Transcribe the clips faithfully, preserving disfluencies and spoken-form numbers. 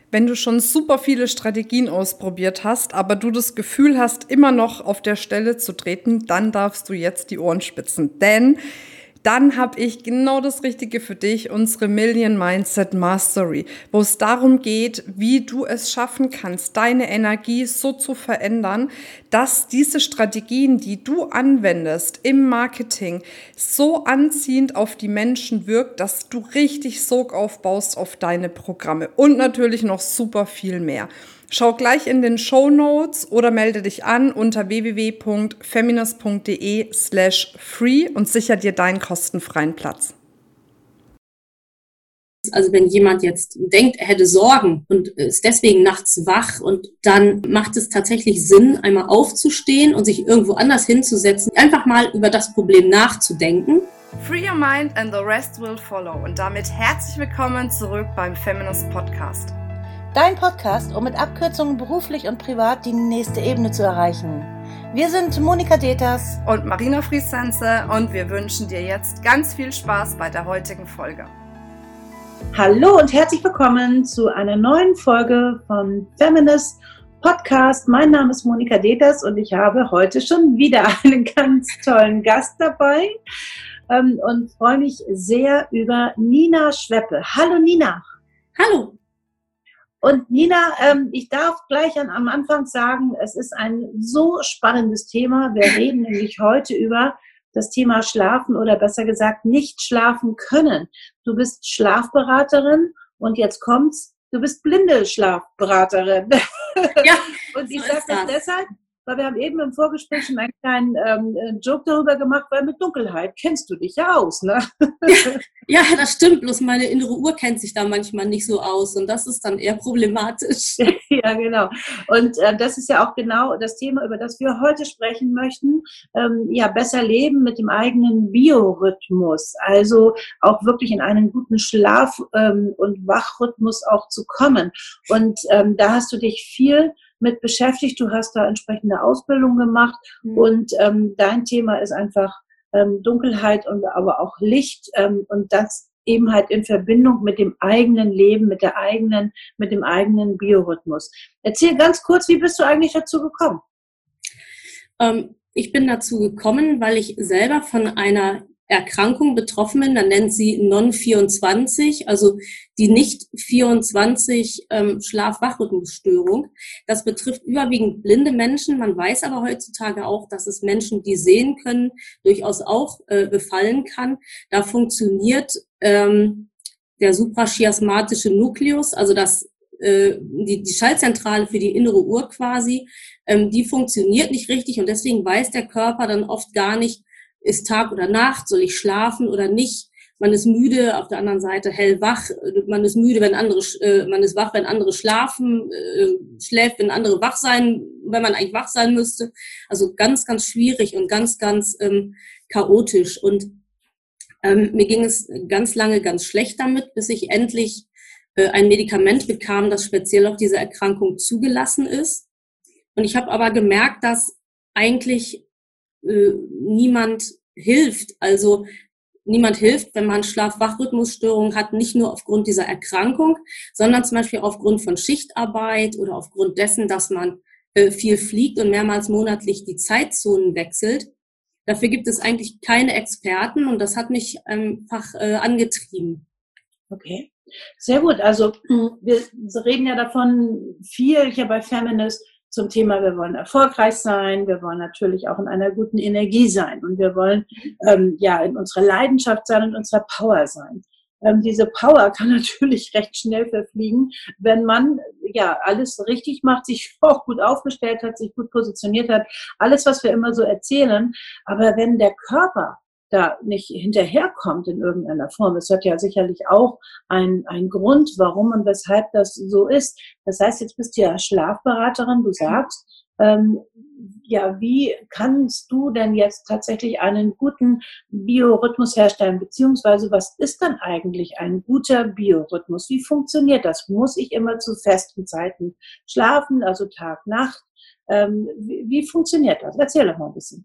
Wenn du schon super viele Strategien ausprobiert hast, aber du das Gefühl hast, immer noch auf der Stelle zu treten, dann darfst du jetzt die Ohren spitzen. Denn dann habe ich genau das Richtige für dich, unsere Million Mindset Mastery, wo es darum geht, wie du es schaffen kannst, deine Energie so zu verändern, dass diese Strategien, die du anwendest im Marketing, so anziehend auf die Menschen wirkt, dass du richtig Sog aufbaust auf deine Programme und natürlich noch super viel mehr. Schau gleich in den Shownotes oder melde dich an unter w w w punkt feminist punkt d e slash free und sicher dir deinen kostenfreien Platz. Also wenn jemand jetzt denkt, er hätte Sorgen und ist deswegen nachts wach, und dann macht es tatsächlich Sinn, einmal aufzustehen und sich irgendwo anders hinzusetzen, einfach mal über das Problem nachzudenken. Free your mind and the rest will follow. Und damit herzlich willkommen zurück beim Feminist Podcast. Dein Podcast, um mit Abkürzungen beruflich und privat die nächste Ebene zu erreichen. Wir sind Monika Deters und Marina Friesense und wir wünschen dir jetzt ganz viel Spaß bei der heutigen Folge. Hallo und herzlich willkommen zu einer neuen Folge von Feminist Podcast. Mein Name ist Monika Deters und ich habe heute schon wieder einen ganz tollen Gast dabei ähm, und freue mich sehr über Nina Schweppe. Hallo Nina. Hallo. Und Nina, ähm, ich darf gleich an, am Anfang sagen, es ist ein so spannendes Thema. Wir reden nämlich heute über das Thema Schlafen oder besser gesagt nicht schlafen können. Du bist Schlafberaterin und jetzt kommt's, du bist blinde Schlafberaterin. Ja, und ich so sage das deshalb, weil wir haben eben im Vorgespräch schon einen kleinen ähm, Joke darüber gemacht, weil mit Dunkelheit kennst du dich ja aus, ne? Ja, ja, das stimmt, bloß meine innere Uhr kennt sich da manchmal nicht so aus und das ist dann eher problematisch. Ja, genau. Und äh, das ist ja auch genau das Thema, über das wir heute sprechen möchten. Ähm, ja, besser leben mit dem eigenen Biorhythmus, also auch wirklich in einen guten Schlaf- ähm, und Wachrhythmus auch zu kommen. Und ähm, da hast du dich viel mit beschäftigt, du hast da entsprechende Ausbildung gemacht mhm. und ähm, dein Thema ist einfach ähm, Dunkelheit und aber auch Licht ähm, und das eben halt in Verbindung mit dem eigenen Leben, mit der eigenen, mit dem eigenen Biorhythmus. Erzähl ganz kurz, wie bist du eigentlich dazu gekommen? Ähm, ich bin dazu gekommen, weil ich selber von einer Erkrankung betroffen bin, dann nennt sie Non vierundzwanzig, also die nicht vierundzwanzig ähm, Schlaf-Wach-Rhythmusstörung. Das betrifft überwiegend blinde Menschen. Man weiß aber heutzutage auch, dass es Menschen, die sehen können, durchaus auch äh, befallen kann. Da funktioniert ähm, der suprachiasmatische Nukleus, also das äh, die, die Schaltzentrale für die innere Uhr quasi, ähm, die funktioniert nicht richtig und deswegen weiß der Körper dann oft gar nicht, ist Tag oder Nacht, soll ich schlafen oder nicht? Man ist müde, auf der anderen Seite hellwach. Man ist müde, wenn andere, äh, man ist wach, wenn andere schlafen, äh, schläft, wenn andere wach sein, wenn man eigentlich wach sein müsste. Also ganz, ganz schwierig und ganz, ganz ähm, chaotisch. Und ähm, mir ging es ganz lange ganz schlecht damit, bis ich endlich äh, ein Medikament bekam, das speziell auf diese Erkrankung zugelassen ist. Und ich habe aber gemerkt, dass eigentlich Äh, niemand hilft. Also niemand hilft, wenn man Schlaf-Wach-Rhythmusstörungen hat, nicht nur aufgrund dieser Erkrankung, sondern zum Beispiel aufgrund von Schichtarbeit oder aufgrund dessen, dass man äh, viel fliegt und mehrmals monatlich die Zeitzonen wechselt. Dafür gibt es eigentlich keine Experten und das hat mich einfach äh, angetrieben. Okay, sehr gut. Also wir reden ja davon viel hier bei Feminist zum Thema, wir wollen erfolgreich sein, wir wollen natürlich auch in einer guten Energie sein und wir wollen ähm, ja in unserer Leidenschaft sein und unserer Power sein. Ähm, diese Power kann natürlich recht schnell verfliegen, wenn man ja alles richtig macht, sich auch gut aufgestellt hat, sich gut positioniert hat, alles, was wir immer so erzählen. Aber wenn der Körper da nicht hinterherkommt in irgendeiner Form. Es hat ja sicherlich auch einen, einen Grund, warum und weshalb das so ist. Das heißt, jetzt bist du ja Schlafberaterin, du sagst, ähm, ja, wie kannst du denn jetzt tatsächlich einen guten Biorhythmus herstellen, beziehungsweise was ist dann eigentlich ein guter Biorhythmus? Wie funktioniert das? Muss ich immer zu festen Zeiten schlafen, also Tag, Nacht? Ähm, wie, wie funktioniert das? Erzähl doch mal ein bisschen.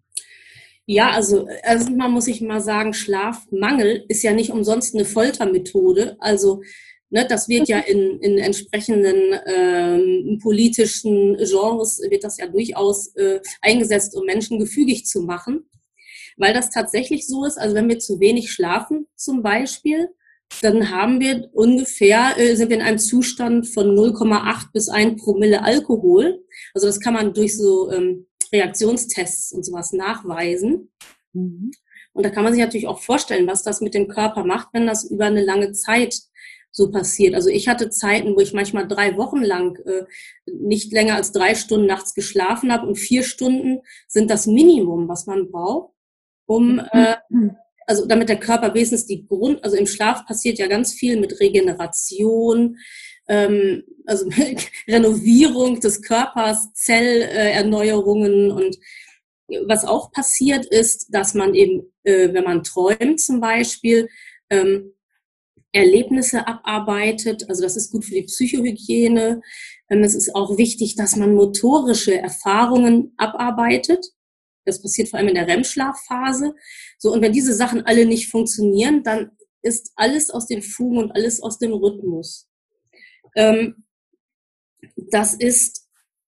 Ja, also erstmal muss ich mal sagen, Schlafmangel ist ja nicht umsonst eine Foltermethode. Also Ne, das wird ja in, in entsprechenden ähm, politischen Genres, wird das ja durchaus äh, eingesetzt, um Menschen gefügig zu machen. Weil das tatsächlich so ist, also wenn wir zu wenig schlafen zum Beispiel, dann haben wir ungefähr, äh, sind wir in einem Zustand von null Komma acht bis ein Promille Alkohol. Also das kann man durch so ähm, Reaktionstests und sowas nachweisen. Mhm. Und da kann man sich natürlich auch vorstellen, was das mit dem Körper macht, wenn das über eine lange Zeit so passiert. Also ich hatte Zeiten, wo ich manchmal drei Wochen lang äh, nicht länger als drei Stunden nachts geschlafen habe und vier Stunden sind das Minimum, was man braucht, um, äh, also damit der Körper wenigstens die Grund, also im Schlaf passiert ja ganz viel mit Regeneration, ähm, also Renovierung des Körpers, Zellerneuerungen und was auch passiert ist, dass man eben, äh, wenn man träumt zum Beispiel, ähm, Erlebnisse abarbeitet, also das ist gut für die Psychohygiene. Ähm, es ist auch wichtig, dass man motorische Erfahrungen abarbeitet. Das passiert vor allem in der R E M-Schlafphase. So, und wenn diese Sachen alle nicht funktionieren, dann ist alles aus den Fugen und alles aus dem Rhythmus. Ähm, das ist,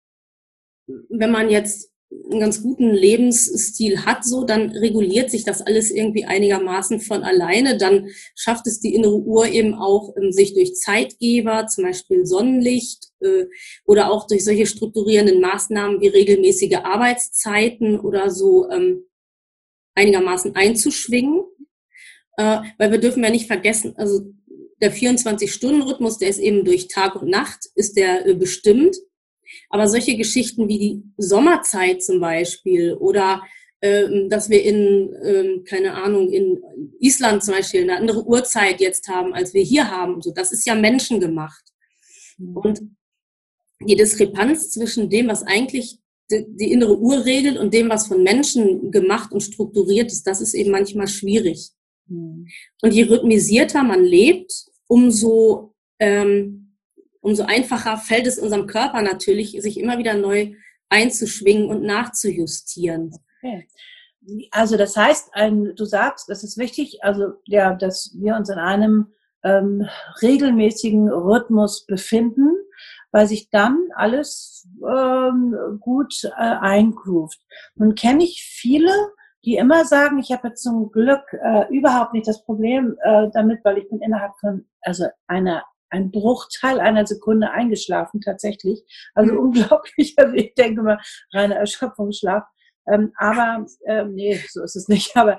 wenn man jetzt einen ganz guten Lebensstil hat, so, dann reguliert sich das alles irgendwie einigermaßen von alleine. Dann schafft es die innere Uhr eben auch, sich durch Zeitgeber, zum Beispiel Sonnenlicht, äh, oder auch durch solche strukturierenden Maßnahmen wie regelmäßige Arbeitszeiten oder so ähm, einigermaßen einzuschwingen. Äh, weil wir dürfen ja nicht vergessen, also der vierundzwanzig-Stunden-Rhythmus, der ist eben durch Tag und Nacht, ist der äh, bestimmt. Aber solche Geschichten wie die Sommerzeit zum Beispiel oder ähm, dass wir in, ähm, keine Ahnung, in Island zum Beispiel eine andere Uhrzeit jetzt haben, als wir hier haben, so, das ist ja menschengemacht. Und die Diskrepanz zwischen dem, was eigentlich die, die innere Uhr regelt und dem, was von Menschen gemacht und strukturiert ist, das ist eben manchmal schwierig. Mhm. Und je rhythmisierter man lebt, umso ähm, umso einfacher fällt es unserem Körper natürlich, sich immer wieder neu einzuschwingen und nachzujustieren. Okay. Also das heißt, ein, du sagst, das ist wichtig, also ja, dass wir uns in einem ähm, regelmäßigen Rhythmus befinden, weil sich dann alles ähm, gut äh, eingroovt. Nun kenne ich viele, die immer sagen, ich habe jetzt zum Glück äh, überhaupt nicht das Problem äh, damit, weil ich bin innerhalb von, also einer ein Bruchteil einer Sekunde eingeschlafen, tatsächlich. Also mhm. unglaublich. Also ich denke mal, reiner Erschöpfungsschlaf. Ähm, aber, ähm, nee, so ist es nicht. Aber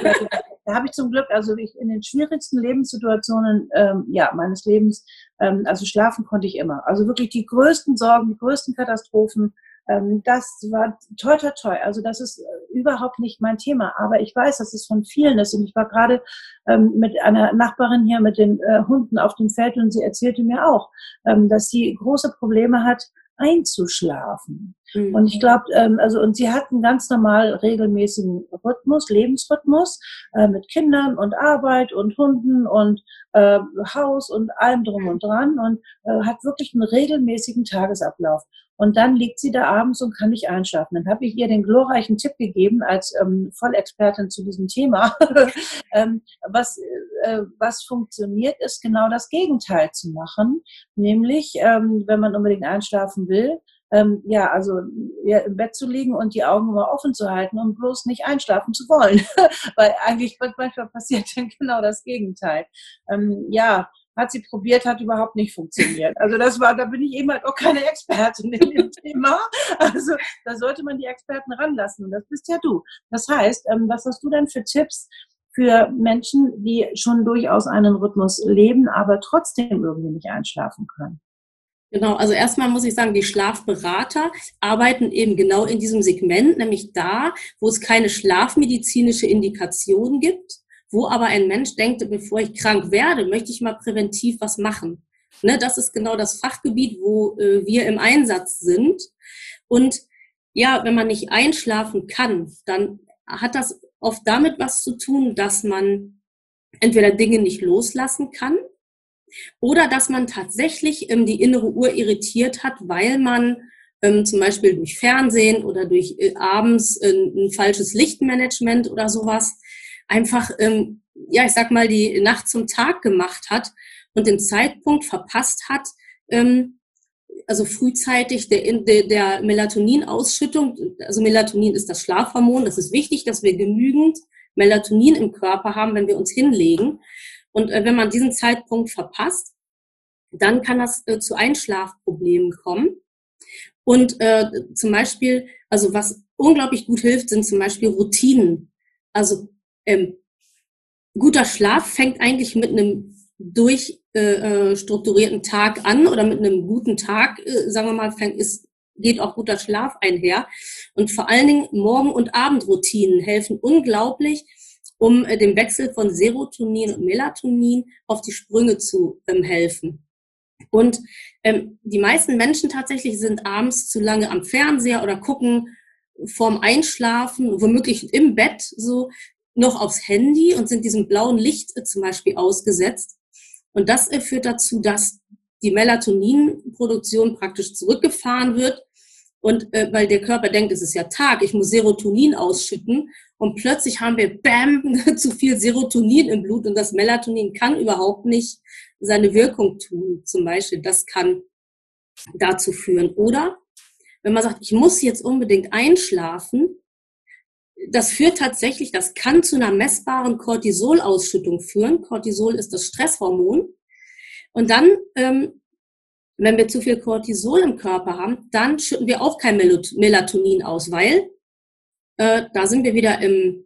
da habe ich zum Glück, also ich in den schwierigsten Lebenssituationen ähm, ja, meines Lebens, ähm, also schlafen konnte ich immer. Also wirklich die größten Sorgen, die größten Katastrophen, ähm, das war toi, toi, toi. Also das ist äh, überhaupt nicht mein Thema. Aber ich weiß, dass es von vielen ist. Und ich war gerade ähm, mit einer Nachbarin hier mit den äh, Hunden auf dem Feld und sie erzählte mir auch, ähm, dass sie große Probleme hat, einzuschlafen. Mhm. Und ich glaube, ähm, also und sie hat einen ganz normal regelmäßigen Rhythmus, Lebensrhythmus äh, mit Kindern und Arbeit und Hunden und äh, Haus und allem drum und dran und äh, hat wirklich einen regelmäßigen Tagesablauf. Und dann liegt sie da abends und kann nicht einschlafen. Dann habe ich ihr den glorreichen Tipp gegeben als ähm, Vollexpertin zu diesem Thema. ähm, was, äh, was funktioniert, ist genau das Gegenteil zu machen. Nämlich, ähm, wenn man unbedingt einschlafen will, ähm, ja, also ja, im Bett zu liegen und die Augen immer offen zu halten und bloß nicht einschlafen zu wollen. Weil eigentlich manchmal passiert dann genau das Gegenteil. Ähm, ja, hat sie probiert, hat überhaupt nicht funktioniert. Also das war, da bin ich eben halt auch keine Expertin in dem Thema. Also da sollte man die Experten ranlassen. Und das bist ja du. Das heißt, ähm, was hast du denn für Tipps für Menschen, die schon durchaus einen Rhythmus leben, aber trotzdem irgendwie nicht einschlafen können? Genau, also erstmal muss ich sagen, die Schlafberater arbeiten eben genau in diesem Segment, nämlich da, wo es keine schlafmedizinische Indikation gibt, wo aber ein Mensch denkt, bevor ich krank werde, möchte ich mal präventiv was machen. Ne, das ist genau das Fachgebiet, wo äh, wir im Einsatz sind. Und ja, wenn man nicht einschlafen kann, dann hat das oft damit was zu tun, dass man entweder Dinge nicht loslassen kann oder dass man tatsächlich ähm, die innere Uhr irritiert hat, weil man ähm, zum Beispiel durch Fernsehen oder durch äh, abends äh, ein falsches Lichtmanagement oder sowas einfach, ähm, ja, ich sag mal, die Nacht zum Tag gemacht hat und den Zeitpunkt verpasst hat, ähm, also frühzeitig der, der, der Melatoninausschüttung, also Melatonin ist das Schlafhormon, das ist wichtig, dass wir genügend Melatonin im Körper haben, wenn wir uns hinlegen. Und äh, wenn man diesen Zeitpunkt verpasst, dann kann das äh, zu Einschlafproblemen kommen. Und äh, zum Beispiel, also was unglaublich gut hilft, sind zum Beispiel Routinen. Also ähm, guter Schlaf fängt eigentlich mit einem durchstrukturierten äh, Tag an oder mit einem guten Tag, äh, sagen wir mal, fängt, ist, geht auch guter Schlaf einher. Und vor allen Dingen Morgen- und Abendroutinen helfen unglaublich, um äh, dem Wechsel von Serotonin und Melatonin auf die Sprünge zu ähm, helfen. Und ähm, die meisten Menschen tatsächlich sind abends zu lange am Fernseher oder gucken vorm Einschlafen, womöglich im Bett so, noch aufs Handy und sind diesem blauen Licht äh, zum Beispiel ausgesetzt. Und das äh, führt dazu, dass die Melatoninproduktion praktisch zurückgefahren wird. Und äh, weil der Körper denkt, es ist ja Tag, ich muss Serotonin ausschütten. Und plötzlich haben wir, bam, zu viel Serotonin im Blut. Und das Melatonin kann überhaupt nicht seine Wirkung tun. Zum Beispiel, das kann dazu führen. Oder wenn man sagt, ich muss jetzt unbedingt einschlafen, das führt tatsächlich, das kann zu einer messbaren Cortisolausschüttung führen. Cortisol ist das Stresshormon. Und dann, ähm, wenn wir zu viel Cortisol im Körper haben, dann schütten wir auch kein Melatonin aus, weil äh, da sind wir wieder im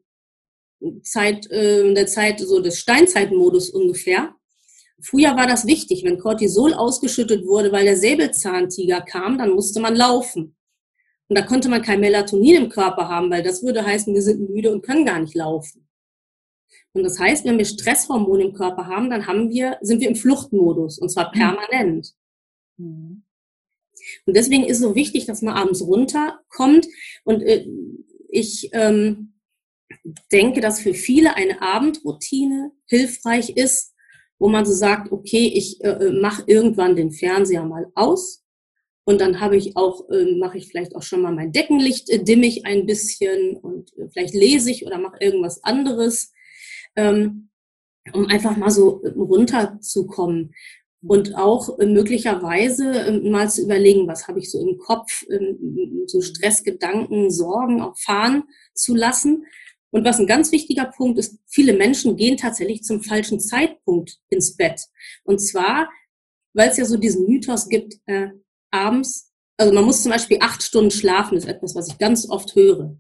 Zeit, äh, in der Zeit so des Steinzeitmodus ungefähr. Früher war das wichtig, wenn Cortisol ausgeschüttet wurde, weil der Säbelzahntiger kam, dann musste man laufen. Und da konnte man kein Melatonin im Körper haben, weil das würde heißen, wir sind müde und können gar nicht laufen. Und das heißt, wenn wir Stresshormone im Körper haben, dann haben wir, sind wir im Fluchtmodus, und zwar permanent. Mhm. Und deswegen ist es so wichtig, dass man abends runterkommt. Und äh, ich ähm, denke, dass für viele eine Abendroutine hilfreich ist, wo man so sagt, okay, ich äh, mache irgendwann den Fernseher mal aus. Und dann habe ich auch, äh, mache ich vielleicht auch schon mal mein Deckenlicht, äh, dimme ich ein bisschen und äh, vielleicht lese ich oder mache irgendwas anderes, ähm, um einfach mal so äh, runterzukommen. Und auch äh, möglicherweise äh, mal zu überlegen, was habe ich so im Kopf, äh, so Stressgedanken, Sorgen auch fahren zu lassen. Und was ein ganz wichtiger Punkt ist, viele Menschen gehen tatsächlich zum falschen Zeitpunkt ins Bett. Und zwar, weil es ja so diesen Mythos gibt, äh, abends, also man muss zum Beispiel acht Stunden schlafen, ist etwas, was ich ganz oft höre.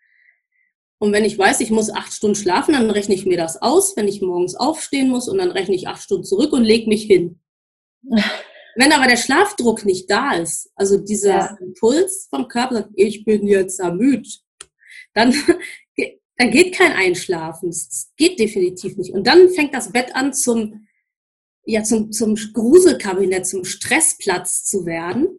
Und wenn ich weiß, ich muss acht Stunden schlafen, dann rechne ich mir das aus, wenn ich morgens aufstehen muss, und dann rechne ich acht Stunden zurück und lege mich hin. Wenn aber der Schlafdruck nicht da ist, also dieser ja. Impuls vom Körper sagt, ich bin jetzt ermüdet, dann, dann geht kein Einschlafen. Das geht definitiv nicht. Und dann fängt das Bett an zum ja zum, zum Gruselkabinett, zum Stressplatz zu werden.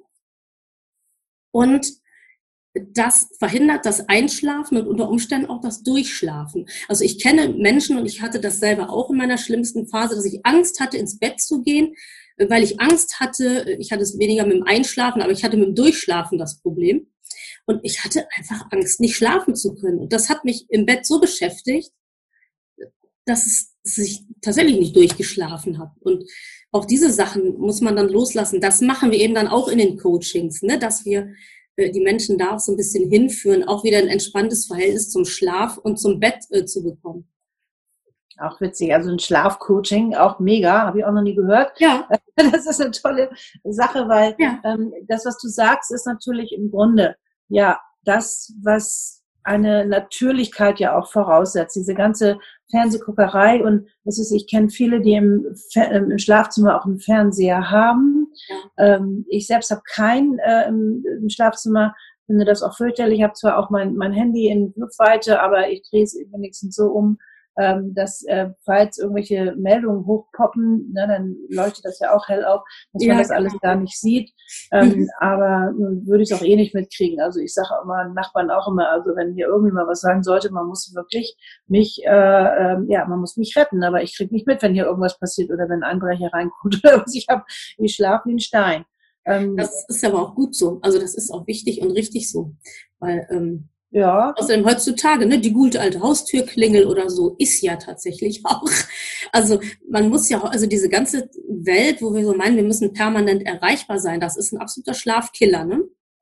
Und das verhindert das Einschlafen und unter Umständen auch das Durchschlafen. Also ich kenne Menschen, und ich hatte das selber auch in meiner schlimmsten Phase, dass ich Angst hatte, ins Bett zu gehen, weil ich Angst hatte, ich hatte es weniger mit dem Einschlafen, aber ich hatte mit dem Durchschlafen das Problem. Und ich hatte einfach Angst, nicht schlafen zu können. Und das hat mich im Bett so beschäftigt, dass es sich tatsächlich nicht durchgeschlafen habe. Und auch diese Sachen muss man dann loslassen. Das machen wir eben dann auch in den Coachings, ne? Dass wir äh, die Menschen da auch so ein bisschen hinführen, auch wieder ein entspanntes Verhältnis zum Schlaf und zum Bett äh, zu bekommen. Auch witzig, also ein Schlafcoaching, auch mega, habe ich auch noch nie gehört. Ja. Das ist eine tolle Sache, weil ja. ähm, das, was du sagst, ist natürlich im Grunde ja das, was eine Natürlichkeit ja auch voraussetzt. Diese ganze Fernsehguckerei, und das ist, ich kenne viele, die im, im Schlafzimmer auch einen Fernseher haben. Ja. Ähm, ich selbst habe keinen äh, im, im Schlafzimmer, finde das auch fürchterlich. Ich habe zwar auch mein, mein Handy in Griffweite, aber ich drehe es wenigstens so um, ähm, dass äh, falls irgendwelche Meldungen hochpoppen, ne, dann leuchtet das ja auch hell auf, dass ja, man das alles gar nicht sieht. Ähm, mhm. Aber nun würde ich es auch eh nicht mitkriegen. Also ich sage immer Nachbarn auch immer, also wenn hier irgendwie mal was sein sollte, man muss wirklich mich, äh, äh, ja, man muss mich retten, aber ich kriege nicht mit, wenn hier irgendwas passiert oder wenn ein Einbrecher reinkommt oder was. Ich habe, ich schlafe wie ein Stein. Ähm, das ist aber auch gut so. Also das ist auch wichtig und richtig so, weil ähm ja. Außerdem heutzutage, ne, die gute alte Haustürklingel oder so ist ja tatsächlich auch Also man muss ja, also diese ganze Welt, wo wir so meinen, wir müssen permanent erreichbar sein, das ist ein absoluter Schlafkiller, ne?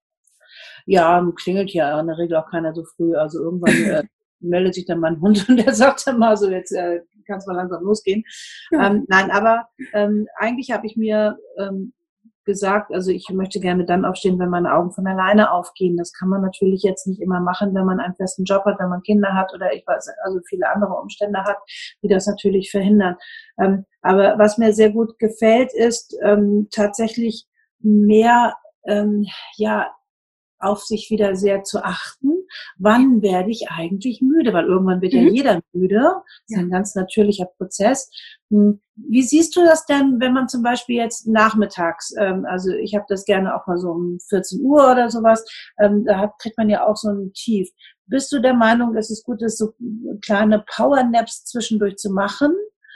Ja, klingelt ja in der Regel auch keiner so früh. Also irgendwann äh, meldet sich dann mein Hund und der sagt dann mal so, jetzt äh, kann es mal langsam losgehen. Ja. Ähm, nein, aber ähm, eigentlich habe ich mir ähm, gesagt, also ich möchte gerne dann aufstehen, wenn meine Augen von alleine aufgehen. Das kann man natürlich jetzt nicht immer machen, wenn man einen festen Job hat, wenn man Kinder hat oder ich weiß, also viele andere Umstände hat, die das natürlich verhindern. Ähm, aber was mir sehr gut gefällt, ist ähm, tatsächlich mehr, ähm, ja, auf sich wieder sehr zu achten. Wann werde ich eigentlich müde? Weil irgendwann wird Mhm. ja jeder müde. Das ist Ja. ein ganz natürlicher Prozess. Wie siehst du das denn, wenn man zum Beispiel jetzt nachmittags, ähm, also ich habe das gerne auch mal so um vierzehn Uhr oder sowas, ähm, da hat, kriegt man ja auch so ein Tief. Bist du der Meinung, es ist gut, ist so kleine Powernaps zwischendurch zu machen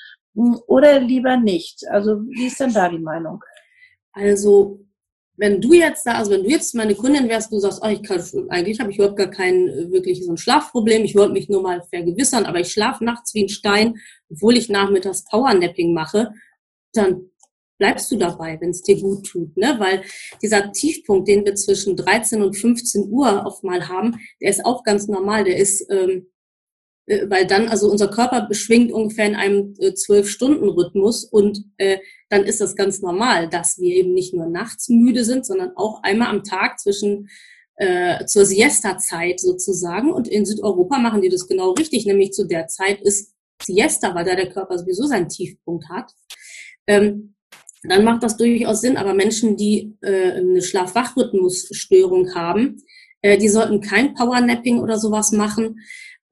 oder lieber nicht? Also wie ist denn da die Meinung? Also wenn du jetzt da, also wenn du jetzt meine Kundin wärst, du sagst, oh, ich kann, eigentlich habe ich überhaupt gar kein äh, wirklich so ein Schlafproblem, ich wollte mich nur mal vergewissern, aber ich schlafe nachts wie ein Stein, obwohl ich nachmittags Powernapping mache, dann bleibst du dabei, wenn es dir gut tut, ne? Weil dieser Tiefpunkt, den wir zwischen dreizehn und fünfzehn Uhr oft mal haben, der ist auch ganz normal, der ist, ähm, äh, weil dann, also unser Körper beschwingt ungefähr in einem äh, zwölf-Stunden-Rhythmus und äh, dann ist das ganz normal, dass wir eben nicht nur nachts müde sind, sondern auch einmal am Tag zwischen äh, zur Siesta-Zeit sozusagen. Und in Südeuropa machen die das genau richtig, nämlich zu der Zeit ist Siesta, weil da der Körper sowieso seinen Tiefpunkt hat. Ähm, dann macht das durchaus Sinn, aber Menschen, die äh, eine Schlaf-Wach-Rhythmusstörung haben, äh, die sollten kein Powernapping oder sowas machen,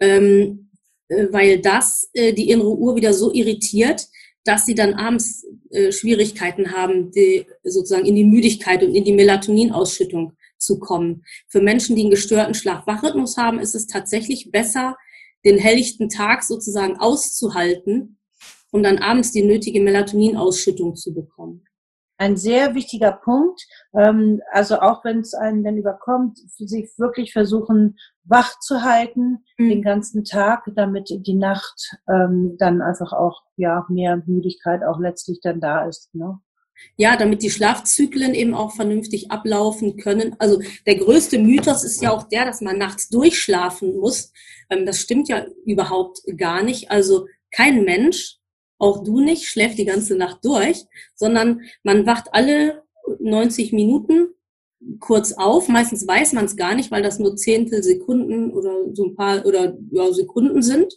ähm, äh, weil das äh, die innere Uhr wieder so irritiert, dass sie dann abends äh, Schwierigkeiten haben, die, sozusagen in die Müdigkeit und in die Melatoninausschüttung zu kommen. Für Menschen, die einen gestörten Schlaf-Wach-Rhythmus haben, ist es tatsächlich besser, den helllichten Tag sozusagen auszuhalten, um dann abends die nötige Melatoninausschüttung zu bekommen. Ein sehr wichtiger Punkt, ähm, also auch wenn es einen dann überkommt, sich wirklich versuchen, wach zu halten mhm. den ganzen Tag, damit die Nacht ähm, dann einfach auch ja mehr Müdigkeit auch letztlich dann da ist, ne? Ja, damit die Schlafzyklen eben auch vernünftig ablaufen können. Also der größte Mythos ist ja auch der, dass man nachts durchschlafen muss. Ähm, das stimmt ja überhaupt gar nicht. Also kein Mensch, auch du nicht, schläft die ganze Nacht durch, sondern man wacht alle neunzig Minuten kurz auf. Meistens weiß man es gar nicht, weil das nur Zehntel Sekunden oder so ein paar oder ja, Sekunden sind.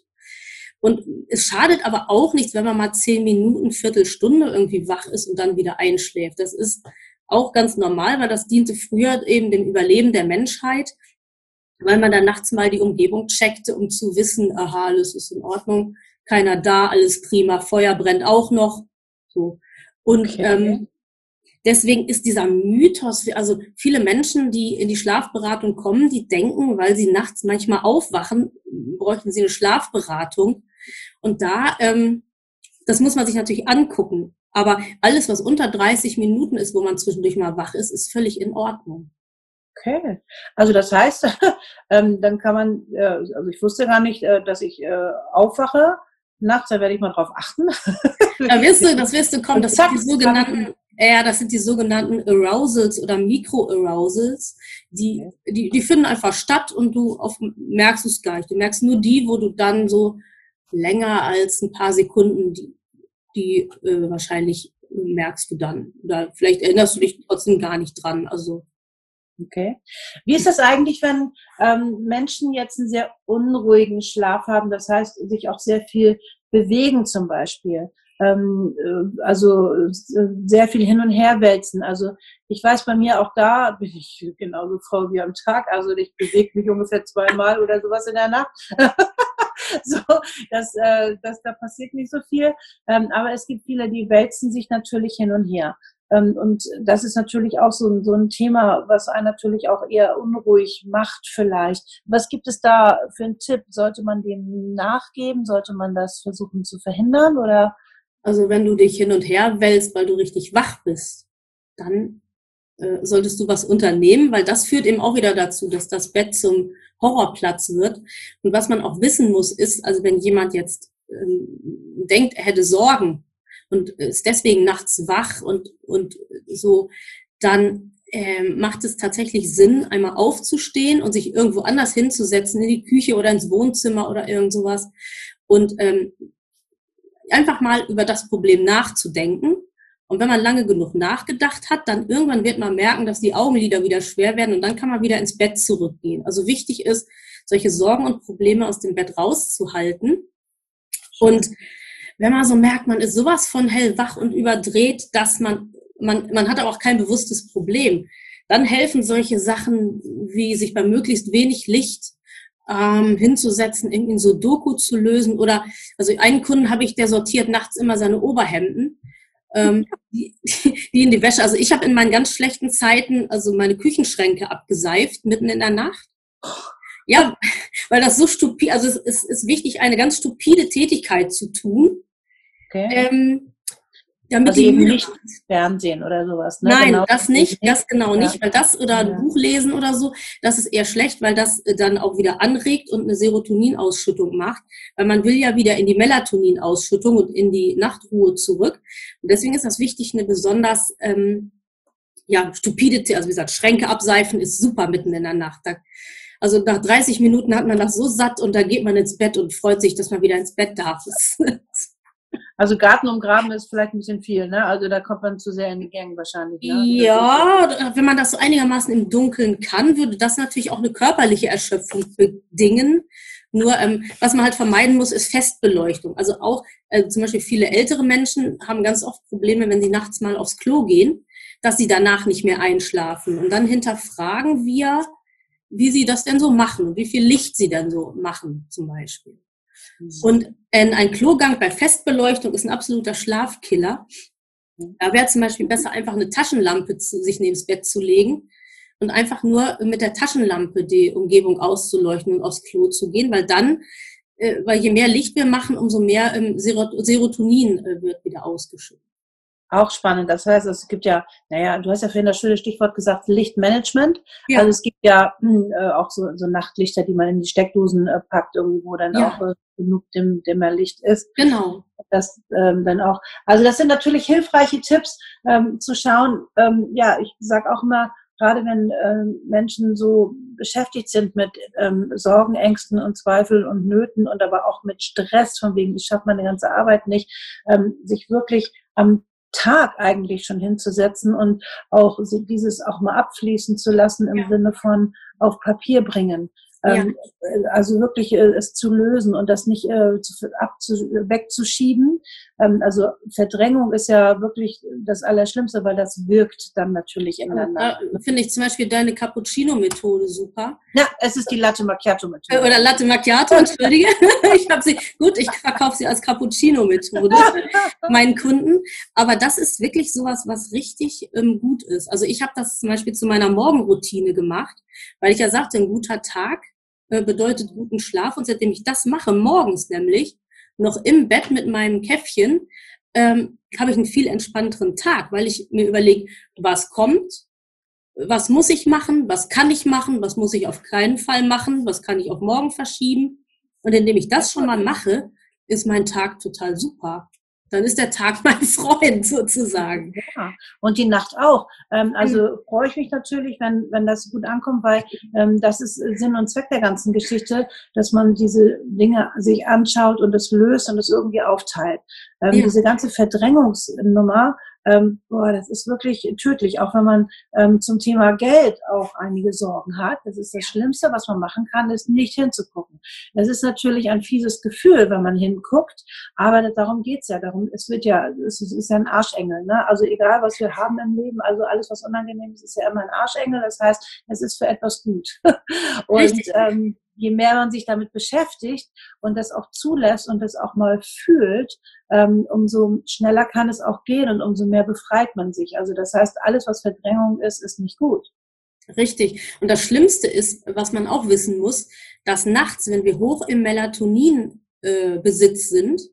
Und es schadet aber auch nichts, wenn man mal zehn Minuten, Viertelstunde irgendwie wach ist und dann wieder einschläft. Das ist auch ganz normal, weil das diente früher eben dem Überleben der Menschheit, weil man dann nachts mal die Umgebung checkte, um zu wissen, aha, alles ist in Ordnung, keiner da, alles prima, Feuer brennt auch noch. So. Und okay. ähm, deswegen ist dieser Mythos, also viele Menschen, die in die Schlafberatung kommen, die denken, weil sie nachts manchmal aufwachen, bräuchten sie eine Schlafberatung. Und da, ähm, das muss man sich natürlich angucken. Aber alles, was unter dreißig Minuten ist, wo man zwischendurch mal wach ist, ist völlig in Ordnung. Okay, also das heißt, ähm, dann kann man, äh, also ich wusste gar nicht, äh, dass ich äh, aufwache nachts, da werde ich mal drauf achten. Da wirst du, das wirst du kommen, das sind die sogenannten, ja, das sind die sogenannten Arousals oder Mikro-Arousals, die, die, die finden einfach statt und du auf, merkst es gar nicht. Du merkst nur die, wo du dann so länger als ein paar Sekunden, die, die äh, wahrscheinlich merkst du dann. Oder vielleicht erinnerst du dich trotzdem gar nicht dran. Also okay. Wie ist das eigentlich, wenn ähm, Menschen jetzt einen sehr unruhigen Schlaf haben, das heißt, sich auch sehr viel bewegen zum Beispiel, ähm, äh, also äh, sehr viel hin und her wälzen. Also ich weiß, bei mir auch da bin ich genauso faul wie am Tag, also ich bewege mich ungefähr zweimal oder sowas in der Nacht. So, das, äh, das, da passiert nicht so viel, ähm, aber es gibt viele, die wälzen sich natürlich hin und her. Und das ist natürlich auch so ein, so ein Thema, was einen natürlich auch eher unruhig macht vielleicht. Was gibt es da für einen Tipp? Sollte man dem nachgeben? Sollte man das versuchen zu verhindern? Oder? Also wenn du dich hin und her wälzt, weil du richtig wach bist, dann äh, solltest du was unternehmen, weil das führt eben auch wieder dazu, dass das Bett zum Horrorplatz wird. Und was man auch wissen muss, ist, also wenn jemand jetzt ähm, denkt, er hätte Sorgen und ist deswegen nachts wach und, und so, dann ähm, macht es tatsächlich Sinn, einmal aufzustehen und sich irgendwo anders hinzusetzen, in die Küche oder ins Wohnzimmer oder irgend sowas und ähm, einfach mal über das Problem nachzudenken. Und wenn man lange genug nachgedacht hat, dann irgendwann wird man merken, dass die Augenlider wieder schwer werden und dann kann man wieder ins Bett zurückgehen. Also wichtig ist, solche Sorgen und Probleme aus dem Bett rauszuhalten. Und wenn man so merkt, man ist sowas von hellwach und überdreht, dass man, man, man hat aber auch kein bewusstes Problem, dann helfen solche Sachen, wie sich bei möglichst wenig Licht ähm, hinzusetzen, irgendwie so Doku zu lösen. Oder, also einen Kunden habe ich, der sortiert nachts immer seine Oberhemden. Ähm, die, die in die Wäsche, also ich habe in meinen ganz schlechten Zeiten also meine Küchenschränke abgeseift, mitten in der Nacht. Ja, weil das so stupid, also es, es ist wichtig, eine ganz stupide Tätigkeit zu tun. Okay. Ähm, damit also die eben Mühe nicht macht. Fernsehen oder sowas. Ne? Nein, genau. das nicht, das genau ja. nicht, weil das oder ein ja. Buch lesen oder so, das ist eher schlecht, weil das dann auch wieder anregt und eine Serotoninausschüttung macht, weil man will ja wieder in die Melatoninausschüttung und in die Nachtruhe zurück. Und deswegen ist das wichtig, eine besonders ähm, ja stupide, also wie gesagt, Schränke abseifen ist super mitten in der Nacht. Da, also nach dreißig Minuten hat man das so satt und da geht man ins Bett und freut sich, dass man wieder ins Bett darf. Also Garten umgraben ist vielleicht ein bisschen viel, ne? Also da kommt man zu sehr in die Gänge wahrscheinlich. Ne? Ja, wenn man das so einigermaßen im Dunkeln kann, würde das natürlich auch eine körperliche Erschöpfung bedingen. Nur ähm, was man halt vermeiden muss, ist Festbeleuchtung. Also auch äh, zum Beispiel viele ältere Menschen haben ganz oft Probleme, wenn sie nachts mal aufs Klo gehen, dass sie danach nicht mehr einschlafen. Und dann hinterfragen wir, wie sie das denn so machen und wie viel Licht sie denn so machen zum Beispiel. Und ein Klogang bei Festbeleuchtung ist ein absoluter Schlafkiller. Da wäre zum Beispiel besser, einfach eine Taschenlampe zu, sich neben das Bett zu legen und einfach nur mit der Taschenlampe die Umgebung auszuleuchten und aufs Klo zu gehen, weil dann, äh, weil je mehr Licht wir machen, umso mehr ähm, Serotonin äh, wird wieder ausgeschüttet. Auch spannend. Das heißt, es gibt ja, naja, du hast ja vorhin das schöne Stichwort gesagt, Lichtmanagement. Ja. Also es gibt ja mh, auch so, so Nachtlichter, die man in die Steckdosen äh, packt, irgendwie, wo dann Ja. auch äh, genug dim, dimmer Licht ist. Genau. Das ähm, dann auch. Also das sind natürlich hilfreiche Tipps, ähm, zu schauen. Ähm, ja, ich sage auch immer, gerade wenn ähm, Menschen so beschäftigt sind mit ähm, Sorgen, Ängsten und Zweifeln und Nöten und aber auch mit Stress, von wegen, ich schaffe meine ganze Arbeit nicht, ähm, sich wirklich am Tag eigentlich schon hinzusetzen und auch dieses auch mal abfließen zu lassen im Ja. Sinne von auf Papier bringen. Ja. Ähm, also wirklich äh, es zu lösen und das nicht äh, zu, abzu, wegzuschieben. Ähm, also Verdrängung ist ja wirklich das Allerschlimmste, weil das wirkt dann natürlich ineinander. Da finde ich zum Beispiel deine Cappuccino-Methode super. Ja, es ist die Latte Macchiato-Methode. Oder Latte Macchiato, entschuldige. Ich habe sie, gut, ich verkaufe sie als Cappuccino-Methode meinen Kunden. Aber das ist wirklich sowas, was richtig ähm, gut ist. Also ich habe das zum Beispiel zu meiner Morgenroutine gemacht, weil ich ja sagte, ein guter Tag äh, bedeutet guten Schlaf. Und seitdem ich das mache, morgens nämlich, noch im Bett mit meinem Käffchen, ähm, habe ich einen viel entspannteren Tag, weil ich mir überlege, was kommt, was muss ich machen, was kann ich machen, was muss ich auf keinen Fall machen, was kann ich auf morgen verschieben. Und indem ich das schon mal mache, ist mein Tag total super. Dann ist der Tag mein Freund sozusagen. Ja, und die Nacht auch. Ähm, also freue ich mich natürlich, wenn, wenn das gut ankommt, weil ähm, das ist Sinn und Zweck der ganzen Geschichte, dass man diese Dinge sich anschaut und es löst und es irgendwie aufteilt. Ähm, Ja. Diese ganze Verdrängungsnummer, ähm, boah, das ist wirklich tödlich, auch wenn man ähm, zum Thema Geld auch einige Sorgen hat. Das ist das Schlimmste, was man machen kann, ist nicht hinzugucken. Das ist natürlich ein fieses Gefühl, wenn man hinguckt, aber darum geht's ja. Darum, es wird ja, es ist ja ein Arschengel, ne? Also egal, was wir haben im Leben, also alles, was unangenehm ist, ist ja immer ein Arschengel. Das heißt, es ist für etwas gut. Und ähm, je mehr man sich damit beschäftigt und das auch zulässt und das auch mal fühlt, ähm, umso schneller kann es auch gehen und umso mehr befreit man sich. Also das heißt, alles, was Verdrängung ist, ist nicht gut. Richtig. Und das Schlimmste ist, was man auch wissen muss, dass nachts, wenn wir hoch im Melatonin-Besitz äh, sind,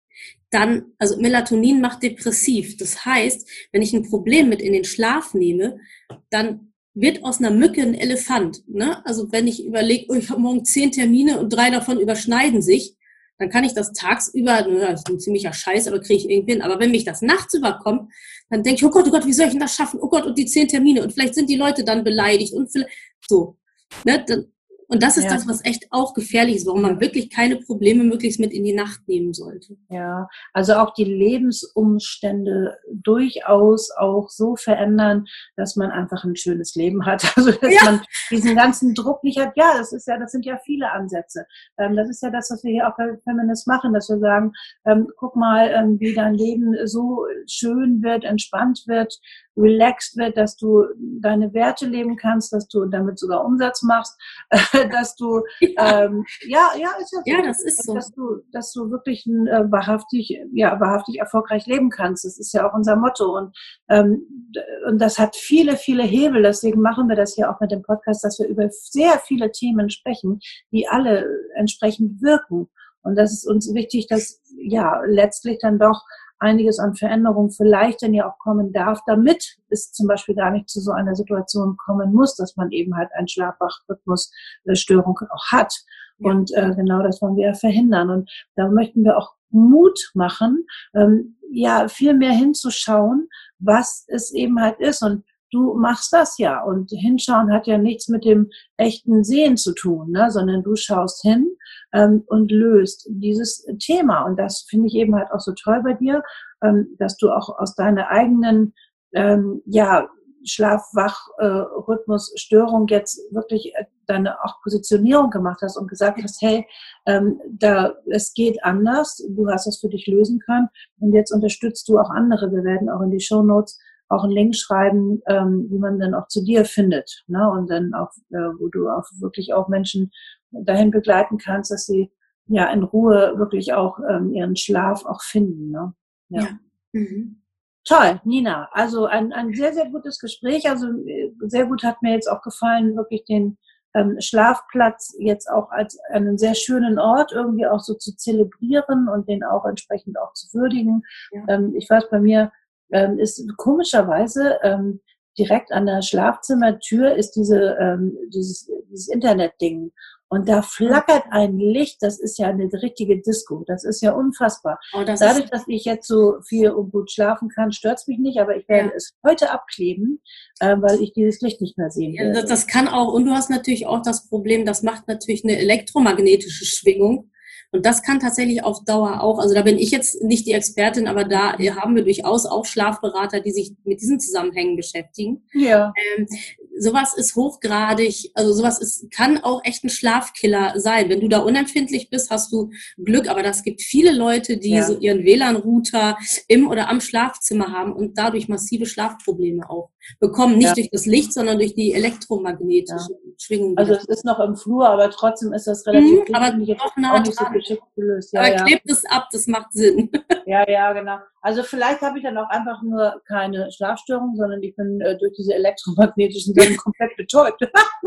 dann, also Melatonin macht depressiv. Das heißt, wenn ich ein Problem mit in den Schlaf nehme, dann wird aus einer Mücke ein Elefant. Ne? Also wenn ich überlege, oh, ich habe morgen zehn Termine und drei davon überschneiden sich, dann kann ich das tagsüber, das ist ein ziemlicher Scheiß, aber kriege ich irgendwie hin. Aber wenn mich das nachts überkommt, dann denke ich, oh Gott, oh Gott, wie soll ich denn das schaffen? Oh Gott, und die zehn Termine und vielleicht sind die Leute dann beleidigt und vielleicht, so. Ne, dann, und das ist Ja. das, was echt auch gefährlich ist, warum man wirklich keine Probleme möglichst mit in die Nacht nehmen sollte. Ja, also auch die Lebensumstände durchaus auch so verändern, dass man einfach ein schönes Leben hat. Also dass Ja. man diesen ganzen Druck nicht hat. Ja, das ist ja, das sind ja viele Ansätze. Ähm, das ist ja das, was wir hier auch bei Feminist machen, dass wir sagen, ähm, guck mal, ähm, wie dein Leben so schön wird, entspannt wird, relaxed wird, dass du deine Werte leben kannst, dass du damit sogar Umsatz machst, dass du Ja, ähm, ja, ja, ist ja so. ja, das ist so. Dass du, dass du wirklich ein, äh, wahrhaftig, ja, wahrhaftig erfolgreich leben kannst. Das ist ja auch unser Motto. Und, ähm, und das hat viele, viele Hebel. Deswegen machen wir das hier auch mit dem Podcast, dass wir über sehr viele Themen sprechen, die alle entsprechend wirken. Und das ist uns wichtig, dass, ja, letztlich dann doch einiges an Veränderungen vielleicht dann ja auch kommen darf, damit es zum Beispiel gar nicht zu so einer Situation kommen muss, dass man eben halt eine Schlaf-Wach-Rhythmus-Störung auch hat. Ja. Und äh, genau das wollen wir ja verhindern. Und da möchten wir auch Mut machen, ähm, ja, viel mehr hinzuschauen, was es eben halt ist. Und du machst das ja. Und hinschauen hat ja nichts mit dem echten Sehen zu tun, ne? Sondern du schaust hin ähm, und löst dieses Thema. Und das finde ich eben halt auch so toll bei dir, ähm, dass du auch aus deiner eigenen, ähm, ja, Schlaf-Wach-Rhythmus-Störung jetzt wirklich deine auch Positionierung gemacht hast und gesagt hast, hey, ähm, da, es geht anders, du hast das für dich lösen können und jetzt unterstützt du auch andere. Wir werden auch in die Shownotes auch einen Link schreiben, ähm, wie man dann auch zu dir findet, ne? Und dann auch, äh, wo du auch wirklich auch Menschen dahin begleiten kannst, dass sie ja in Ruhe wirklich auch ähm, ihren Schlaf auch finden, ne? Ja. Ja. Mhm. Toll, Nina. Also ein, ein sehr, sehr gutes Gespräch. Also äh, sehr gut hat mir jetzt auch gefallen, wirklich den ähm, Schlafplatz jetzt auch als einen sehr schönen Ort irgendwie auch so zu zelebrieren und den auch entsprechend auch zu würdigen. Ja. Ähm, ich weiß, bei mir ähm, ist komischerweise ähm, direkt an der Schlafzimmertür ist diese ähm, dieses, dieses Internetding. Und da flackert ein Licht, das ist ja eine richtige Disco. Das ist ja unfassbar. Oh, das Dadurch, ist, dass ich jetzt so viel und gut schlafen kann, stört's mich nicht, aber ich werde Ja. es heute abkleben, äh, weil ich dieses Licht nicht mehr sehen ja, werde. das, das kann auch, und du hast natürlich auch das Problem, das macht natürlich eine elektromagnetische Schwingung. Und das kann tatsächlich auf Dauer auch, also da bin ich jetzt nicht die Expertin, aber da haben wir durchaus auch Schlafberater, die sich mit diesen Zusammenhängen beschäftigen. Ja. Ähm, sowas ist hochgradig, also sowas ist, kann auch echt ein Schlafkiller sein. Wenn du da unempfindlich bist, hast du Glück, aber das gibt viele Leute, die Ja. so ihren W L A N-Router im oder am Schlafzimmer haben und dadurch massive Schlafprobleme auch bekommen. Nicht Ja. durch das Licht, sondern durch die elektromagnetische Schwingung. die Also das- es ist noch im Flur, aber trotzdem ist das relativ Mhm, gut, aber finde ich jetzt doch nah auch nicht so dran. geschickt gelöst. Ja, aber ja. klebt es ab, das macht Sinn. Ja, ja, genau. Also vielleicht habe ich dann auch einfach nur keine Schlafstörung, sondern ich bin äh, durch diese elektromagnetischen Sachen komplett betäubt.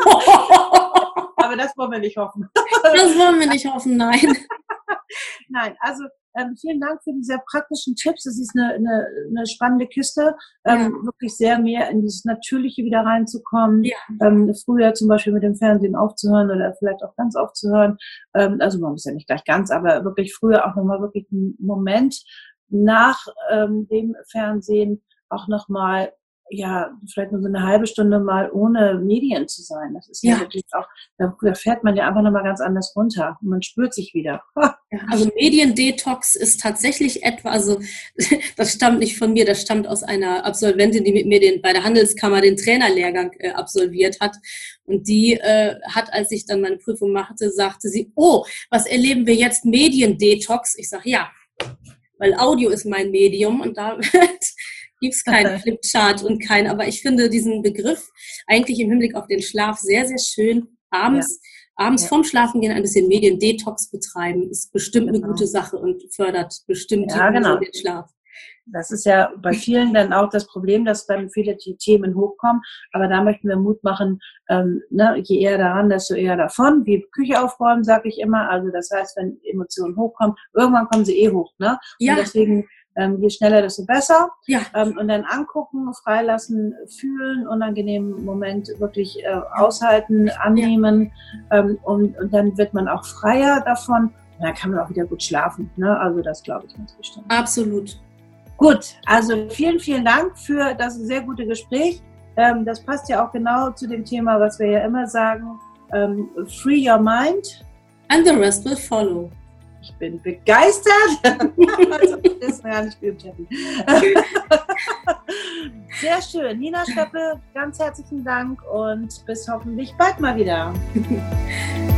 Aber das wollen wir nicht hoffen. Das wollen wir nicht hoffen, nein. Nein, also ähm, vielen Dank für die sehr praktischen Tipps. Es ist eine, eine, eine spannende Kiste, ähm, Ja. wirklich sehr mehr in dieses Natürliche wieder reinzukommen. Ja. Ähm, früher zum Beispiel mit dem Fernsehen aufzuhören oder vielleicht auch ganz aufzuhören. Ähm, also man muss ja nicht gleich ganz, aber wirklich früher auch nochmal wirklich einen Moment nach ähm, dem Fernsehen auch nochmal, ja, vielleicht nur so eine halbe Stunde mal ohne Medien zu sein. Das ist ja, Ja. wirklich auch, da, da fährt man ja einfach nochmal ganz anders runter und man spürt sich wieder. Ja, also Mediendetox ist tatsächlich etwa, also das stammt nicht von mir, das stammt aus einer Absolventin, die mit mir den, bei der Handelskammer den Trainerlehrgang äh, absolviert hat. Und die äh, hat, als ich dann meine Prüfung machte, sagte sie, oh, was erleben wir jetzt? Mediendetox? Ich sage, ja, weil Audio ist mein Medium und da gibt's keinen Flipchart und kein, aber ich finde diesen Begriff eigentlich im Hinblick auf den Schlaf sehr, sehr schön. Abends, ja. abends ja. vorm Schlafengehen ein bisschen Mediendetox betreiben, ist bestimmt genau. eine gute Sache und fördert bestimmt ja, genau. den Schlaf. Das ist ja bei vielen dann auch das Problem, dass dann viele Themen hochkommen. Aber da möchten wir Mut machen, ähm, ne, je eher daran, desto eher davon. Wie Küche aufräumen, sage ich immer. Also das heißt, wenn Emotionen hochkommen, irgendwann kommen sie eh hoch. Ne? Ja. Und deswegen, ähm, je schneller, desto besser. Ja. Ähm, und dann angucken, freilassen, fühlen, unangenehmen Moment wirklich äh, aushalten, annehmen. Ja. Ähm, und, und dann wird man auch freier davon. Und dann kann man auch wieder gut schlafen. Ne? Also das glaube ich ganz bestimmt. Absolut. Gut, also vielen, vielen Dank für das sehr gute Gespräch. Ähm, das passt ja auch genau zu dem Thema, was wir ja immer sagen. Ähm, free your mind. And the rest will follow. Ich bin begeistert. Also, das ist gar nicht geübt hätten. Sehr schön. Nina Stöppe, ganz herzlichen Dank und bis hoffentlich bald mal wieder.